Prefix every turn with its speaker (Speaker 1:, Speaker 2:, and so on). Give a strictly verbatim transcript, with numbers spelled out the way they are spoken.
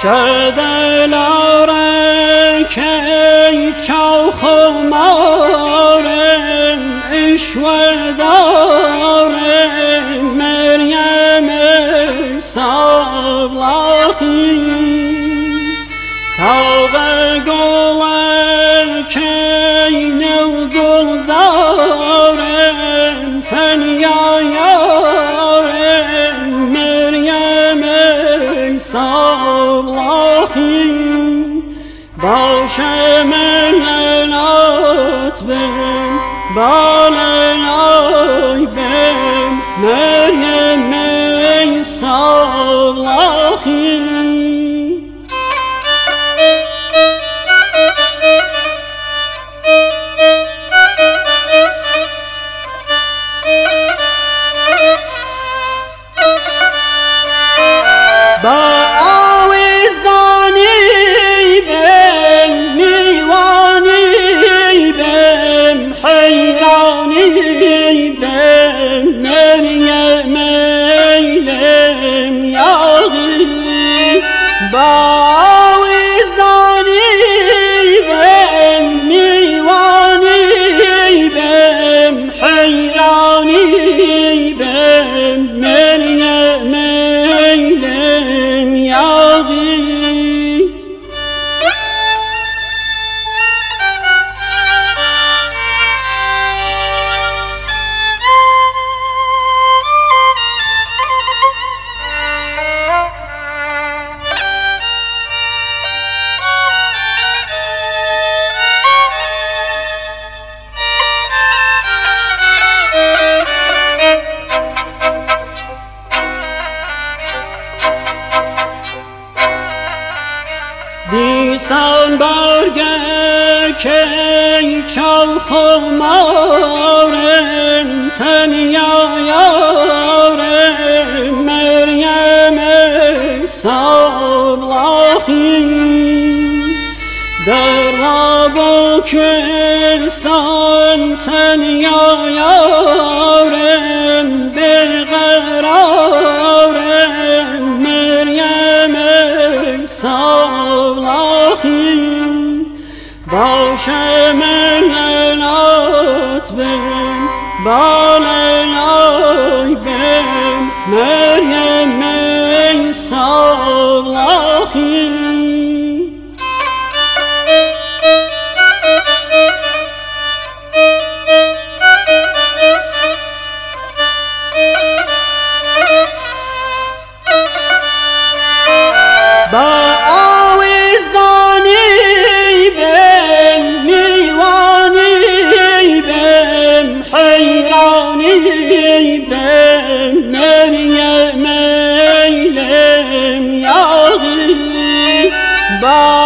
Speaker 1: شدلاره که چاخ و مارم اشوه داره مریم سابلاخی تاغ گله که نو گلزارم تنیا یارم مریم سابلاخی باشه من لنات بم بالنای بم مریم سابلاخی دیسان برگه که چاخ و مارم تنیا یارم مریم سابلاخی در راب و کستان تنیا یارم بقرارم مریم سابلاخی باشه من لنات بم بالنای بم مریم سابلاخی Bye.